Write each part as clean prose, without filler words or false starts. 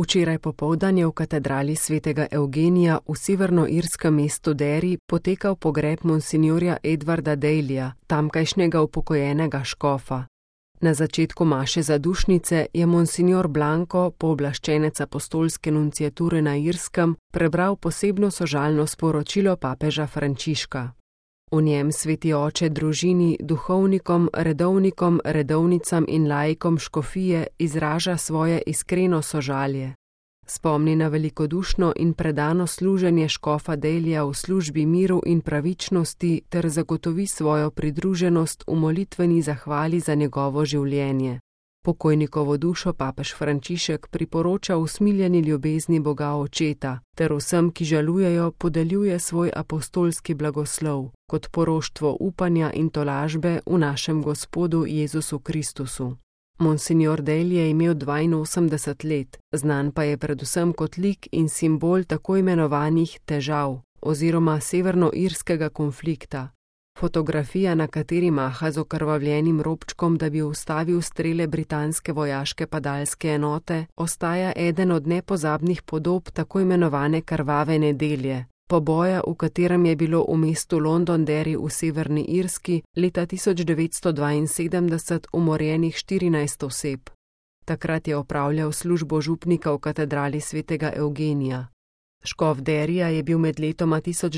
Včeraj popoldan je v katedrali svetega Evgenija v severnoirskem mestu Derry potekal pogreb monsinjorja Edwarda Dalyja, tamkajšnjega upokojenega škofa. Na začetku maše zadušnice je monsinjor Blanco, pooblaščenec apostolske nunciature na Irskem, prebral posebno sožalno sporočilo papeža Frančiška. V njem sveti oče družini, duhovnikom, redovnikom, redovnicam in laikom škofije izraža svoje iskreno sožalje. Spomni na velikodušno in predano služenje škofa Dalyja v službi miru in pravičnosti ter zagotovi svojo pridruženost v molitveni zahvali za njegovo življenje. Pokojnikovo dušo papež Frančišek priporoča usmiljeni ljubezni Boga Očeta ter vsem, ki žalujejo, podeljuje svoj apostolski blagoslov kot poroštvo upanja in tolažbe v našem Gospodu Jezusu Kristusu. Monsinjor Daly je imel 82 let, znan pa je predvsem kot lik in simbol tako imenovanih težav oziroma severnoirskega konflikta. Fotografija, na kateri maha z okrvavljenim robčkom, da bi ustavil strele britanske vojaške padalske enote, ostaja eden od nepozabnih podob tako imenovane krvave nedelje, poboja, v katerem je bilo v mestu Londonderry v severni Irski leta 1972 umorjenih 14 oseb. Takrat je opravljal službo župnika v katedrali svetega Evgenija. Škof Derryja je bil med letoma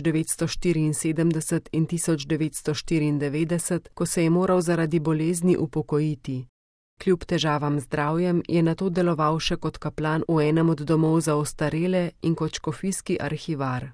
1974 in 1994, ko se je moral zaradi bolezni upokojiti. Kljub težavam z zdravjem je nato deloval še kot kaplan v enem od domov za ostarele in kot škofijski arhivar.